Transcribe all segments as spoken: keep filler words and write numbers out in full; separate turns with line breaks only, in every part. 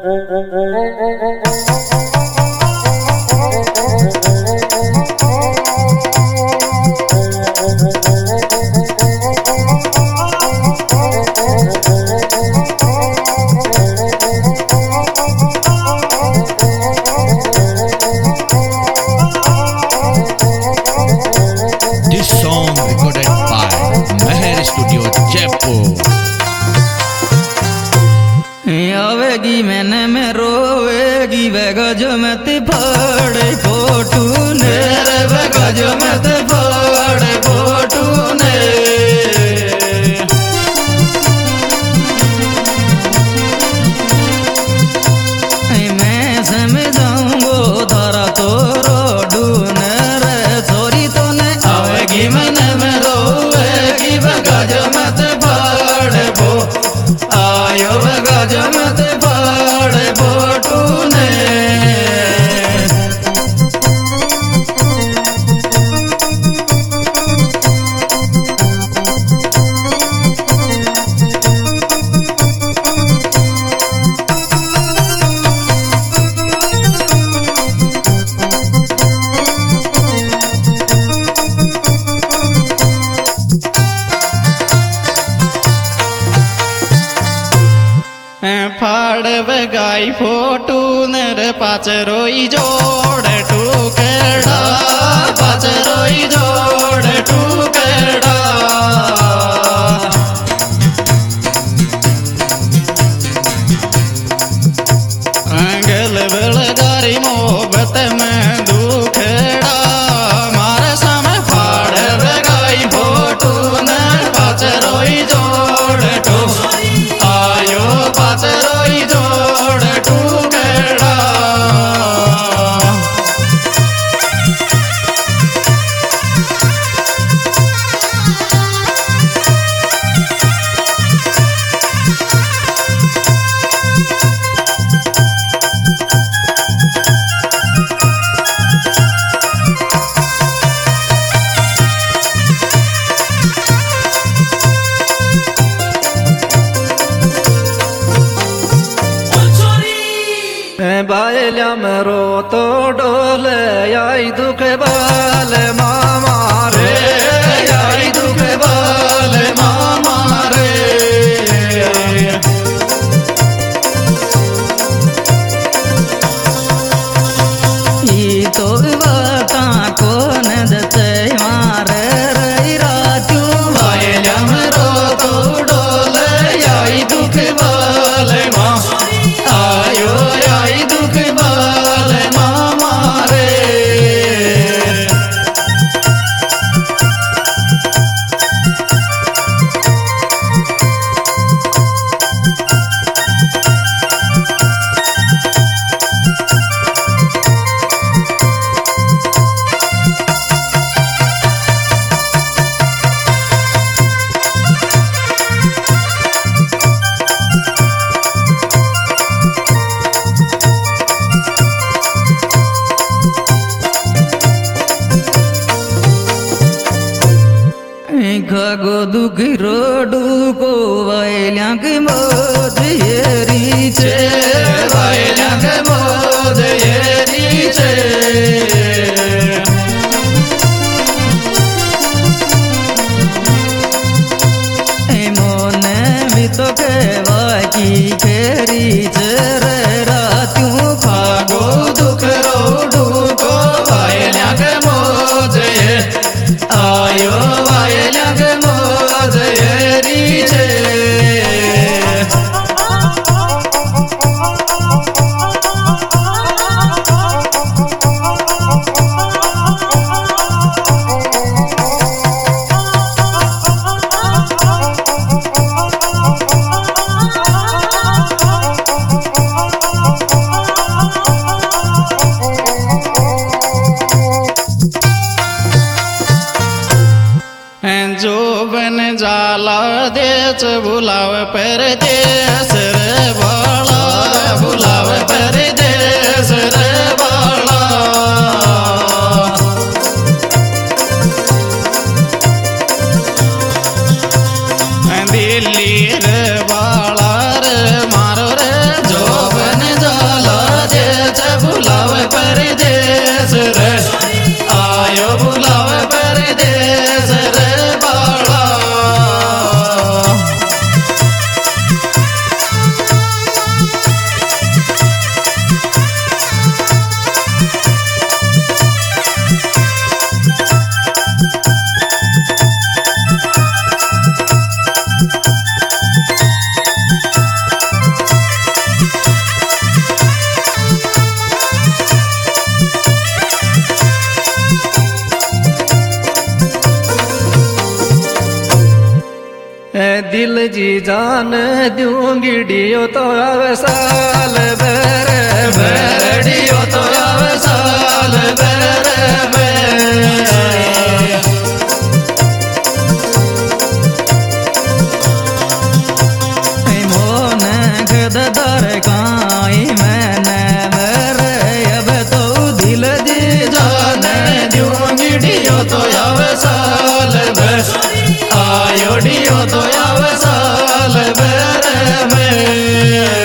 आवेगी मैंने में रोएगी बेगज में ते फाड़े फोटू ने रे बेगज में ते फाड़े फोटू ने मैं समझाऊंगो धारा तो रोडू ने रे छोरी तो ने आवेगी मैंने में रोएगी बेगज में ते फाड़े फो आयो बेगज में ते फाड़े फोटू ने फाड़ बगाई फोटू नर पाच रोई जोड़ टूकड़ा पाच रोई जोड़ टूकड़ा गल बेलगारी मोहब्बत में दुखड़ा मारे समय फाड़ बगाई फोटू नर पाच रोई जोड़ टू आयो पाच रोई जोड़ टूकड़ा बायल्या मरो तो डोले आई दुख बाल मामा रे आई दुख बाल मामा रे ई तो बाता को नदते मारे रे राजू बायल्या मरो तो डोले आई दुख बाल मामा आयो आई दुख बाल मामा रे खगो दुख रोडू को वायल्या के मोद येरी छे वायल्या के मोद येरी छे मोने भी तो कहवा की खेरी छे रे रात्यूं खगो दुख रोडू को वायल्या के मोद ये आयो वायल्या के मोद येरी छे जो बन जाला देश बुलाव परदेस रे बाला बुलाव परदेस रे बाला दिल्ली रे बाला रे मारो रे जो बन जी जान दूंगी डियो तो आवे साल बर बर डियो तो आवे साल बर मोन खद दर काई मैंने बर अब तो दिल जी जान दूंगी डियो तो आवे साल बर आयो डियो तो आवे साल बर में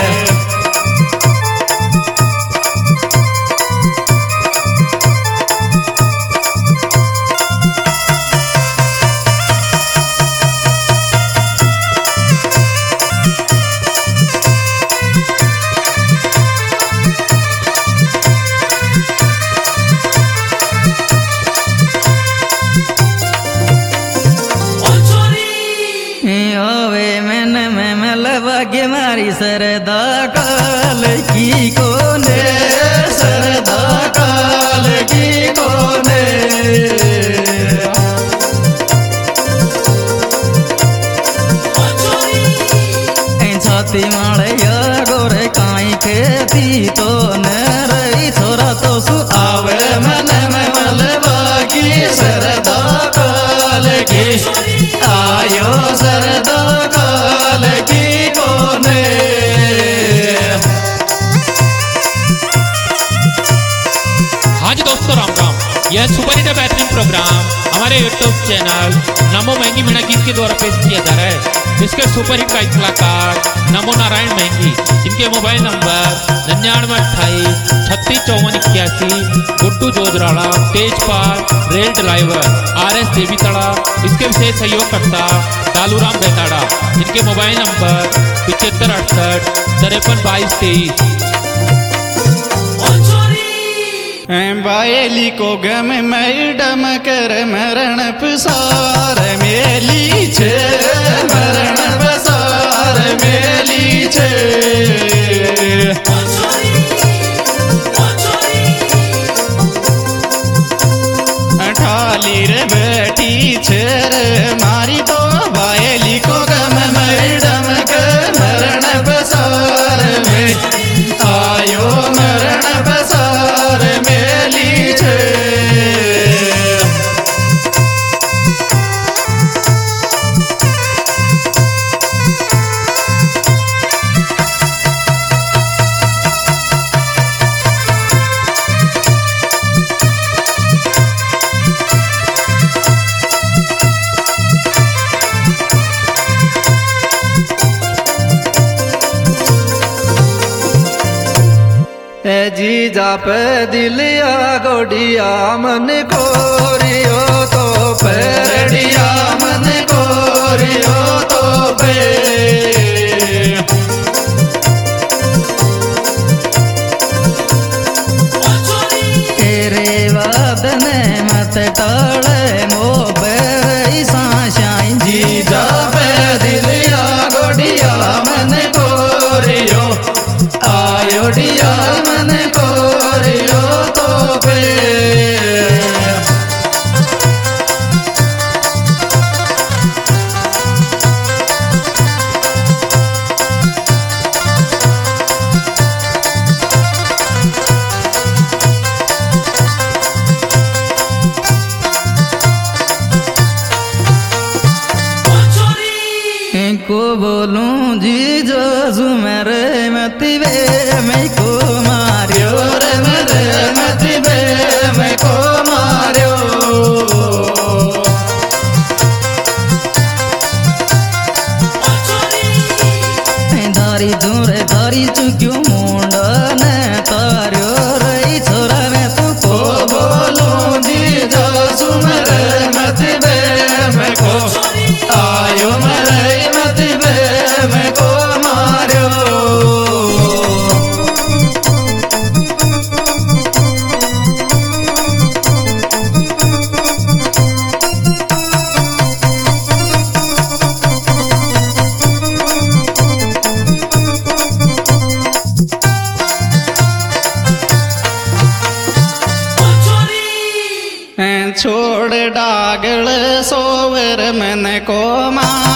भाग्य मारी सरदा काल की कोने सरदा काल की कोने छाती माले गोरे काई खेती तो न रही छोरा तो सु आवे मन में मलबा की सरदा काल की आयो सरदा काल की कोने।
हाँ जी दोस्तों, राम राम। यह सुपर हिट बेहतरीन प्रोग्राम हमारे यूट्यूब चैनल नमो महंगी मीणा गीत के द्वारा पेश किया जा रहा है। इसके सुपर हिट का कलाकार नमो नारायण महंगी, इनके मोबाइल नंबर निन्यानवे अट्ठाईस छत्तीस चौवन इक्यासी। Guddu Jojrada, Tejpal, rail driver, R S देवी तड़ा। इसके विशेष सहयोगकर्ता दालूराम बेताड़ा, इनके मोबाइल नंबर पिछहत्तर अड़सठ तिरपन बाईस तेईस।
बायली को गम मैडम कर मरण पसार मेली छे मरण पसार मेली छे ठाली रे बैठी छे मारी तो बायली को गम मैडम कर मरण पसार में आयो मरण पसार मेली छे। जी जाप दिलिया गोडिया मन कोरियो तो पेड़िया मन कोरियो तो पे तेरे वादन मत टाले मोबे साशाई जी जाप दिलिया गोडिया मन कोरियो आयो डिया मन कोरियो तो पे को बोलूं जी जो मेरे मती वे मैं को मारियो रे मेरे मती वे मैं को मारियो धारी दूरे धारी चुक्यों मुंडा ने तारियो रे छोरा मैं तो को बोलूं जी जो मेरे मती वे मैं को आयो मेरे मैं को मारियो छोड़ डागल सोवर मन को मार